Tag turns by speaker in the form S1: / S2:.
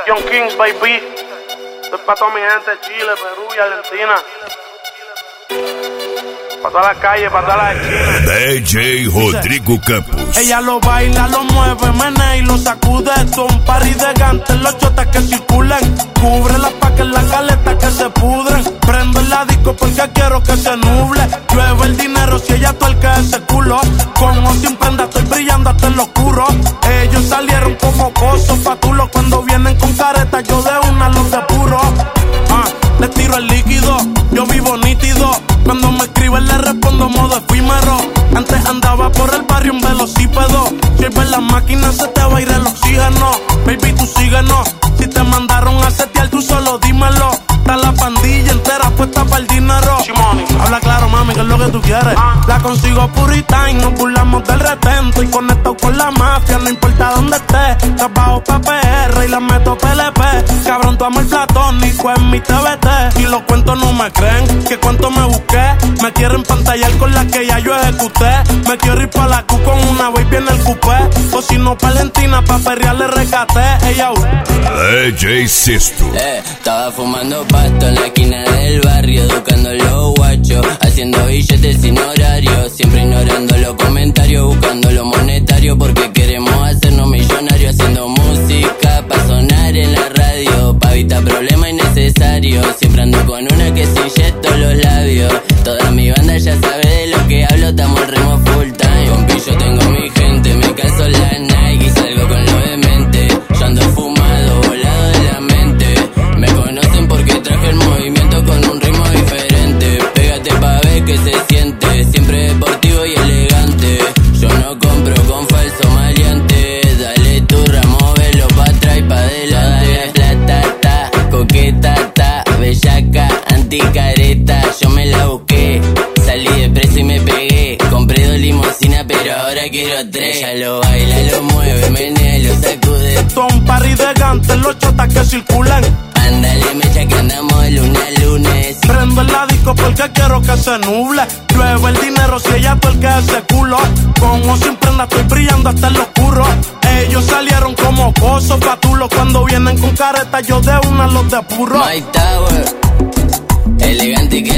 S1: Young Kings, baby. Esto es para toda mi gente de Chile, Perú y Argentina. Para toda la calle, para toda la esquina.
S2: DJ Rodrigo Campos.
S1: Ella lo baila, lo mueve, menea y lo sacude. Esto es un party de gante, los chotas que circulen. Cubre las pa' que la caleta que se pudren. Prendo la disco porque quiero que se nuble. Llueve el dinero si ella tuerca ese culo. Con o sin prenda estoy brillando hasta en lo oscuro. Ellos salieron como cosos patulos. Cuando vienen con careta yo de una los depuro. Les tiro el líquido, yo vivo nítido. Cuando me escriben le respondo modo efímero. Antes andaba por el barrio en velocípedo. Si ves la máquina se te va a ir el oxígeno. Baby, tú síguenos. Si te mandaron a setear, tú solo dímelo. Está la pandilla entera puesta para el dinero. Habla claro, mami, que es lo que tú quieres. La consigo purita y nos burlamos del retén. Estoy conectado con la mafia, no importa dónde esté. Trabajo pa' PR y la meto PLP. Cabrón, tu amor platónico en mi TBT. Y los cuentos no me creen, que cuánto me busqué. Me quieren pantallar con la que ya yo ejecuté. Me quiero ir pa' la Q con una baby en el coupé. O si no pa' Argentina, pa' perrearle rescaté. Ella
S2: DJ Sisto.
S3: Estaba fumando pasto en la esquina del barrio, educando los guachos, haciendo billetes sin horario, siempre ignorando los comentarios, buscando lo monetario, porque queremos hacernos millonarios, haciendo música pa' sonar en la radio, pa' evitar problemas innecesarios, siempre ando con una que se inyecto los labios, toda mi banda ya sabe de lo que hablo, estamos al ritmo full time, con pillo tengo mi gente, me caso la Nike y salgo con lo demente, yo ando fumado, volado de la mente, me conocen porque traje el movimiento con un ritmo diferente, pégate pa' ver que se siente, siempre deportivo y elegante, yo no compro con falso maleante, dale turra, móvelo pa' atrás y pa' adelante, platata, coqueta, ta, bellaca, anticareta, yo me la busqué, salí de preso y me pegué, compré 2 limusinas pero ahora quiero 3, ella lo baila, lo mueve, menea, lo sacude,
S1: son party de gante, los chotas que circulan.
S3: Ándale, mecha que andamos de lunes a lunes.
S1: Prendo el disco porque quiero que se nuble. Llueve el dinero si ella tuerca ese culo. Con o sin prenda estoy brillando hasta en lo oscuro. Ellos salieron como cosos patulos. Cuando vienen con careta yo de una los depuro.
S3: My Tower, elegante que